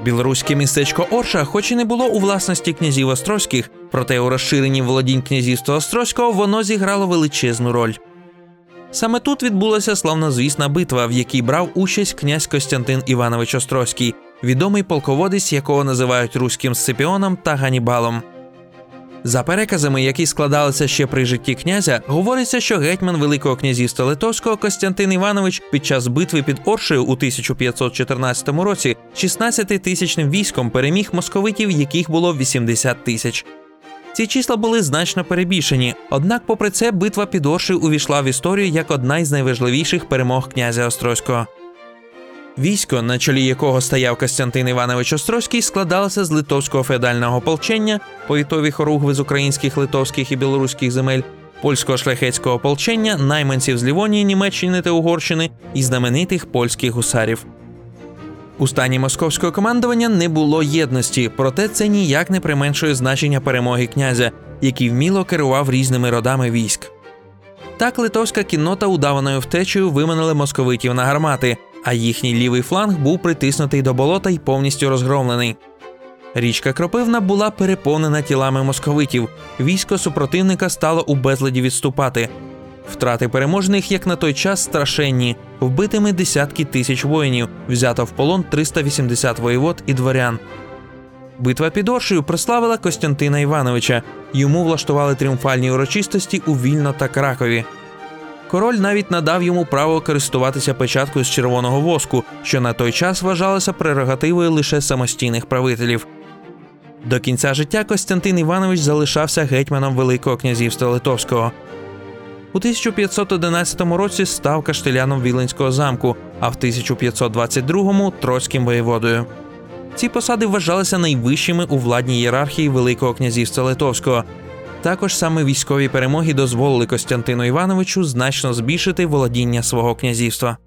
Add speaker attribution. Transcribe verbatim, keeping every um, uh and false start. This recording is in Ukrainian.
Speaker 1: Білоруське містечко Орша, хоч і не було у власності князів острозьких, проте у розширенні володінь князівства Острозького воно зіграло величезну роль. Саме тут відбулася славнозвісна битва, в якій брав участь князь Костянтин Іванович Острозький, відомий полководець, якого називають руським Сципіоном та Ганібалом. За переказами, які складалися ще при житті князя, говориться, що гетьман Великого князівства Литовського Костянтин Іванович під час битви під Оршею у тисяча п'ятсот чотирнадцятому році шістнадцятитисячним військом переміг московитів, яких було вісімдесят тисяч. Ці числа були значно перебільшені, однак попри це битва під Оршею увійшла в історію як одна із найважливіших перемог князя Острозького. Військо, на чолі якого стояв Костянтин Іванович Острозький, складалося з литовського феодального ополчення, повітові хоругви з українських, литовських і білоруських земель, польського шляхетського ополчення, найманців з Лівонії, Німеччини та Угорщини і знаменитих польських гусарів. У стані московського командування не було єдності, проте це ніяк не применшує значення перемоги князя, який вміло керував різними родами військ. Так литовська кіннота удаваною втечею виманила московитів на гармати, а їхній лівий фланг був притиснутий до болота й повністю розгромлений. Річка Кропивна була переповнена тілами московитів, військо супротивника стало у безладі відступати. Втрати переможних, як на той час, страшенні, вбитими десятки тисяч воїнів, взято в полон триста вісімдесят воєвод і дворян. Битва під Оршею прославила Костянтина Івановича, йому влаштували тріумфальні урочистості у Вільно та Кракові. Король навіть надав йому право користуватися печаткою з червоного воску, що на той час вважалося прерогативою лише самостійних правителів. До кінця життя Костянтин Іванович залишався гетьманом Великого князівства Литовського. У тисяча п'ятсот одинадцятому році став каштеляном Віленського замку, а в тисяча п'ятсот двадцять другому – троцьким воєводою. Ці посади вважалися найвищими у владній ієрархії Великого князівства Литовського. Також саме військові перемоги дозволили Костянтину Івановичу значно збільшити володіння свого князівства.